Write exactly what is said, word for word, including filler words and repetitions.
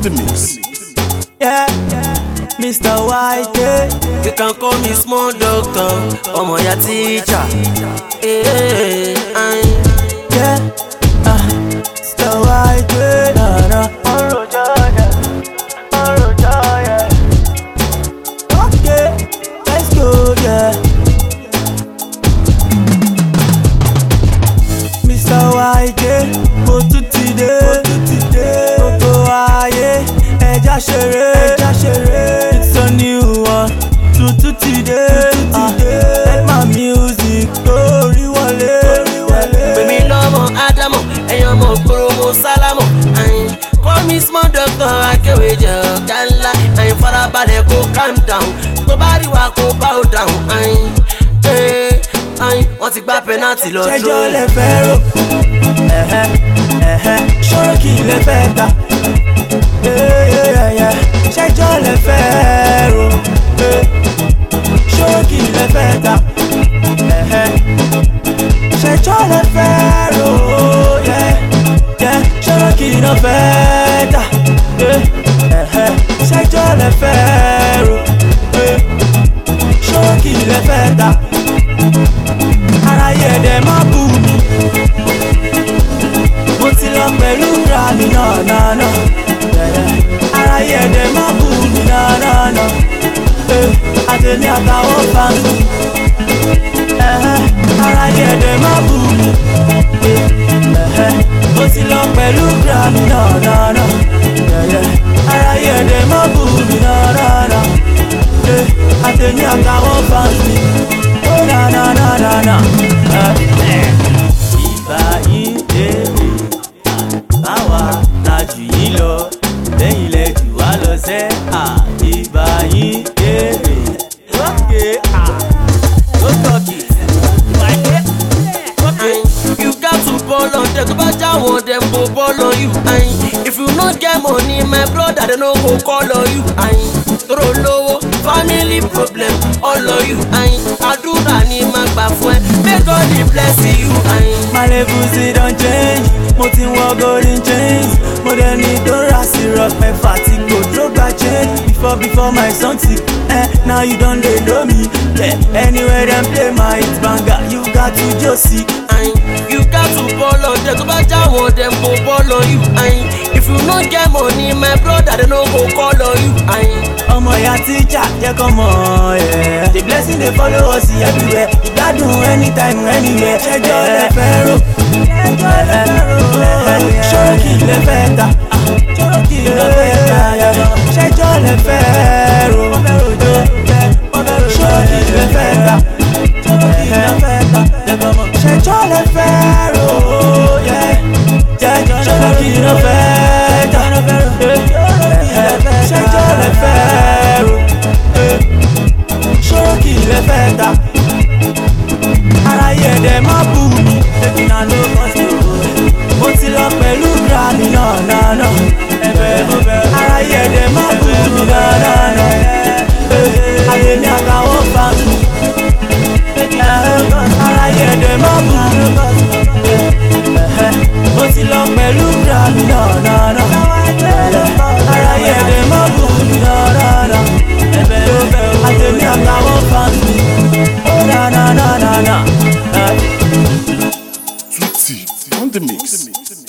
the mix. Yeah, Mister Y K. You can call me small doctor, ọmọ ya teacher. Hey, I. Yeah, uh, Mister Y K. Nah, nah. Ọ̀rọ̀ jọ̀yà, ọ̀rọ̀ jọ̀yà. Okay, let's go, yeah. Mister Y K, mo tún ti dé, mo tún ti dé. Gbogbo ayé, ẹja ṣeré, ẹja ṣeré. It's a new one, tuntun ti dé, tuntun ti dé. Let my music lórí wọlé, lórí wọlé. Pèmí lọ́mọ Ádámọ̀, ẹ̀yin ọmọ ògbóró mo sálámọ̀. Call me small doctor, akéwì jẹ́ ọ̀gá ńlá. Àyìn farabalẹ̀ kó calm down, tó bá rí wa kó bow down. Wọ́n ti gbá penalty lọ dúró. Ṣẹjọ́ lẹ fẹ́ rò, ẹ̀hẹ́ ẹ̀hẹ́ ṣọ́rọ́ kì í lẹ fẹ́ ta. Ṣẹjọ́ lẹ fẹ́ rò, ṣọ́rọ́ kì í lẹ fẹ́ ta. Ṣẹjọ́ lẹ fẹ́ rò, ṣọ́rọ́ kì í lẹ fẹ́ ta. Ṣẹjọ́ lẹ fẹ́ rò, ṣọ́rọ́ kì í lẹ fẹ́ ta. Aráyé ẹ̀dẹ̀ má bù mí, mo ti lọ pẹ̀lú ra mi náà náà náà. Aráyé ẹ̀dẹ̀ má bù mí náà náà náà. Àtẹ̀lé àtàwọn fáńsì. Aráyé ẹ̀dẹ̀ má bù mí, mo ti lọ pẹ̀lú ra mi náà náà náà. Aráyé ẹ̀dẹ̀ má bù mí náà náà náà. Àtẹ̀lé àtàwọn fáńsì. Oh na na na na na. Ìbà yín èrè, àwa la jù yín lọ, lẹ́yìn lẹ jù wá lọ sẹ́. Ìbà yín èrè, lókè à, ló tọ́kì. You got to ball on them, tó bá jáwọ́ dem go ball on you. If you no get money, my brother they no go call on you. Toro lówó, family problem, all of you. Àdúrà ni màá gbà fún ẹ, may God bless you. My levels it don change, mo ti wọ golden chains. Mo dẹ̀ ní dora syrup mẹ́fà tí kò tó gba change. Before before my song sick, eh, now you don dey know me. Yeah, anywhere dem play my hit banger, you got to just see. You got to ball on them, tó bá jáwọ́ dem go ball on you. If you no get money, my brother they no go call on you. Ọmọ ya teacher jẹ́ kọ́ mọ̀ ẹ́. The blessing dey follow us everywhere. Ìgbádùn anytime anywhere. Ṣẹjọ́ lẹ fẹ́ rò, ṣọ́rọ́ kì í lẹ fẹ́ ta. Ṣọ́rọ́ kì í lẹ fẹ́ ta. Ṣẹjọ́ lẹ fẹ́ rò, ṣọ́rọ́ kì í lẹ fẹ́ ta. Ṣẹjọ́ lẹ fẹ́ rò, ṣọ́rọ́ kì í lẹ fẹ́ ta. Ṣẹjọ́ lẹ fẹ́ rò, ṣọ́rọ́ kì í lẹ fẹ́ ta. Aráyé ẹ̀dẹ̀ má bù mí, ètùnà ló kọ́ sí òwe. Mo ti lọ pẹ̀lú ra mi náà náà náà. Aráyé ẹ̀dẹ̀ má bù mí náà náà náà. Ayé ní àtàwọn fáńsì. Aráyé ẹ̀dẹ̀ má bù mí. Mo ti lọ pẹ̀lú ra mi náà náà náà. Aráyé ẹ̀dẹ̀ má bù mí náà náà náà. Àtẹ̀mí àtàwọn fáńsì. Oh na na na na na. Tutti on the mix.